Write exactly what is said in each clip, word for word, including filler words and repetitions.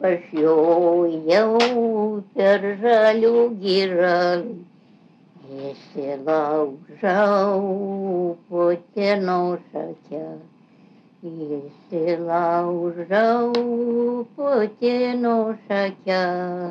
aš jojau per žalių girią, įsilaužau putino šakę, įsilaužau putino šakę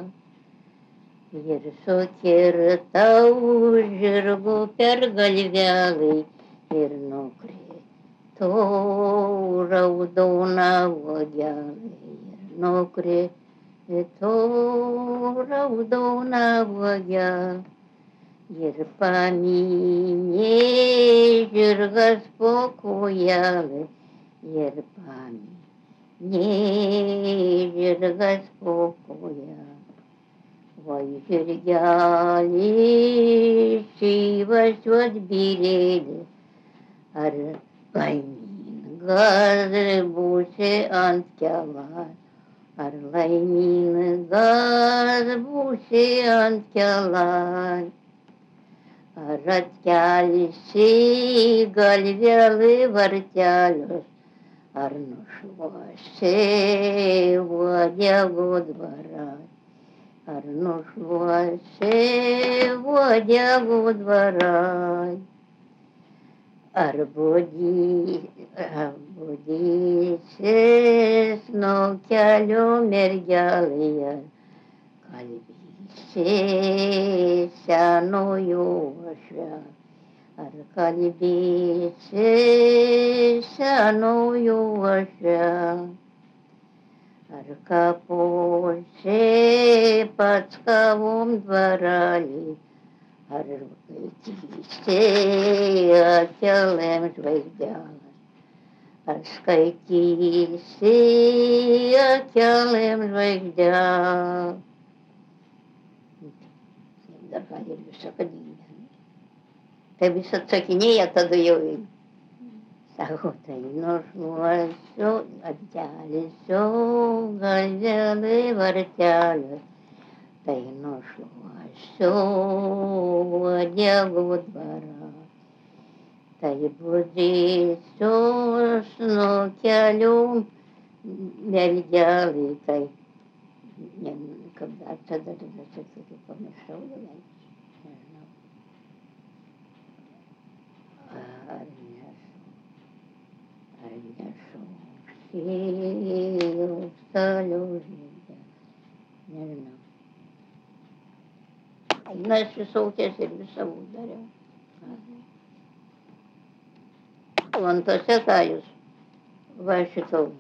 ir sukirtau žirgų per galvelį ir nukrito raudona uogelė, ir nukrito raudona uogelė. Ir pamynė žirgas po kojelį, ir pamynė žirgas po kojelį. Vai žirgeli, šyvačiuot birėlį, ar laimingas būsi ant kelą, ar laimingas būsi ant kelą. Ar atkelsi galvelį vartelius, ar nušluosi uodegų dvarą, ar nušluosi uodegų dvarą. Ar budi, budysis nuo kelio mergelėje, kalbėsi senųjų uošvę, ar kalbėsi senųjų uošvę, ar kaposi pats kavom dvarelį, ar skaitysi akelėm žvaigždelę, ar skaitysi akelėm žvaigždelę. Dar gal ir visą kadynę. Tai vis atsakinėja, tada jau sako, tai nušluosiu, atkelsiu galvelį vartelį, tai nušluosiu uodegų dvarą, tai budėsiu snukelių mergelį, tai ne, kada tada tada sakyti, pamiršau jau, nežinau. Ar nesu, ar nešauksiu stalių žydę, nežinau. Na, aš visokias ir visą dariau. Lantose ką jūs va šitau